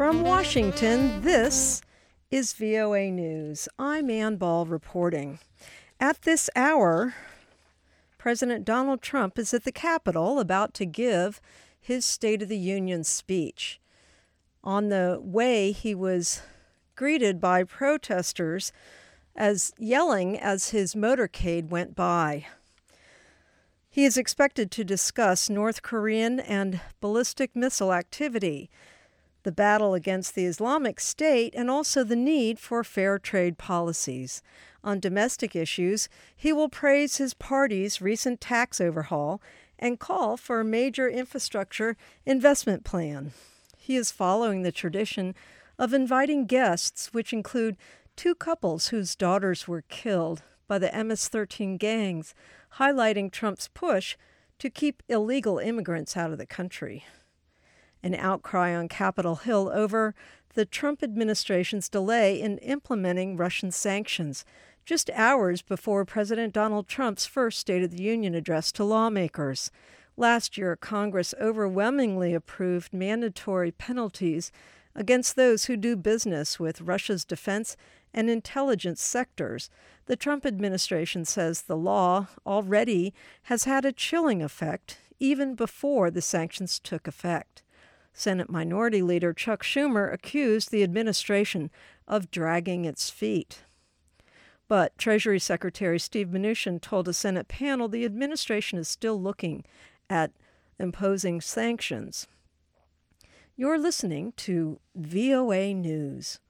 From Washington, this is VOA News. I'm Ann Ball reporting. At this hour, President Donald Trump is at the Capitol about to give his State of the Union speech. On the way, he was greeted by protesters yelling as his motorcade went by. He is expected to discuss North Korean and ballistic missile activity, the battle against the Islamic State, and also the need for fair trade policies. On domestic issues, he will praise his party's recent tax overhaul and call for a major infrastructure investment plan. He is following the tradition of inviting guests, which include two couples whose daughters were killed by the MS-13 gangs, highlighting Trump's push to keep illegal immigrants out of the country. An outcry on Capitol Hill over the Trump administration's delay in implementing Russian sanctions, just hours before President Donald Trump's first State of the Union address to lawmakers. Last year, Congress overwhelmingly approved mandatory penalties against those who do business with Russia's defense and intelligence sectors. The Trump administration says the law already has had a chilling effect even before the sanctions took effect. Senate Minority Leader Chuck Schumer accused the administration of dragging its feet. But Treasury Secretary Steve Mnuchin told a Senate panel the administration is still looking at imposing sanctions. You're listening to VOA News.